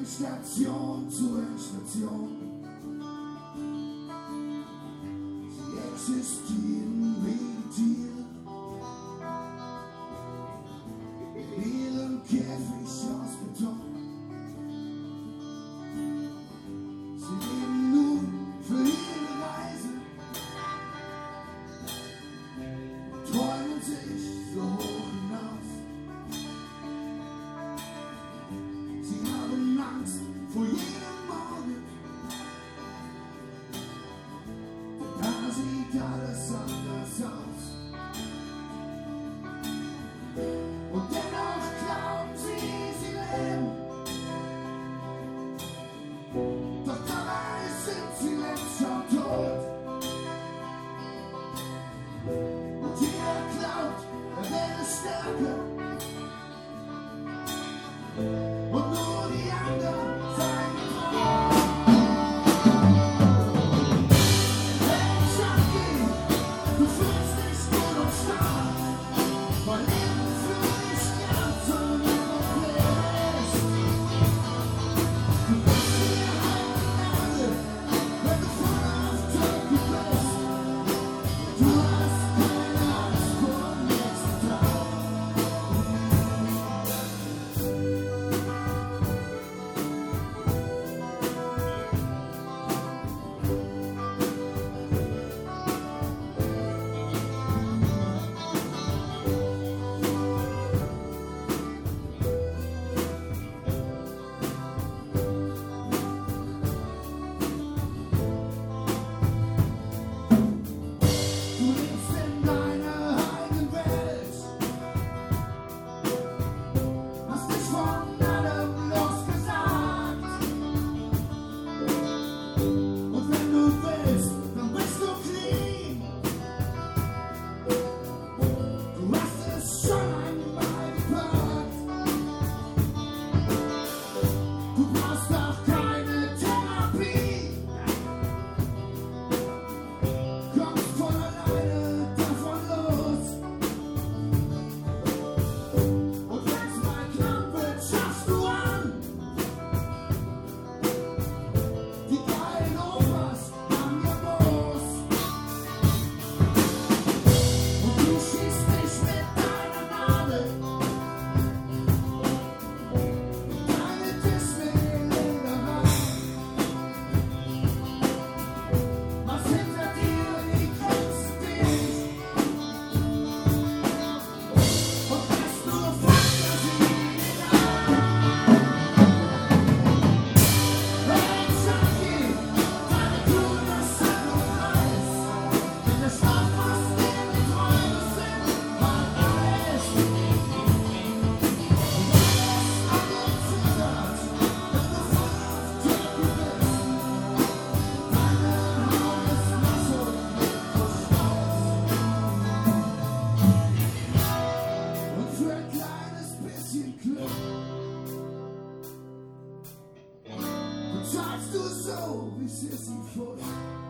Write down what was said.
Endstation zu Endstation. Sie existieren wie Tiere, ihren Käfig aus Beton. Sie leben nur für ihre Reise und träumen sich so hoch hinaus. Sie haben Angst vor jedem Morgen, da sieht alles anders aus. Und dennoch glauben sie leben, doch dabei sind sie längst schon tot. Und jeder glaubt, er wäre stärker, und nur die anderen seien froh. Hey Junkie, du fühlst dich gut und stark, weil Leben für dich ganz und nimmer ist. Du bist wie eine Nadel, wenn du voll auf Türke bist. Du hast keine Angst vor dem nächsten Tag. Du lebst in deiner eigenen Welt, hast dich von allem losgesagt. Und wenn du willst, dann bist du clean. Du hast es schon einmal gepackt. Du brauchst auch keine Therapie. Kommst von alleine davon los. Und wenn's mal knapp wird, schaffst du an. Die geilen Opas am Geboß. Und du schießt dich mit deiner Nadel. Deine Disney-Ländereien. Was hinter dir liegt, kennst dich. Und bist nur Fantasie an. Hey Junkie, deine Coolness sind und weiß. Wenn der Schlaf fast deine Träume sind, mal alles. Und alles zittert, wenn du voll auf Türke bist. Deine Haut ist nass und vor Schweiß. Und für ein kleines bisschen Glück bezahlst du so wie Sisyphus.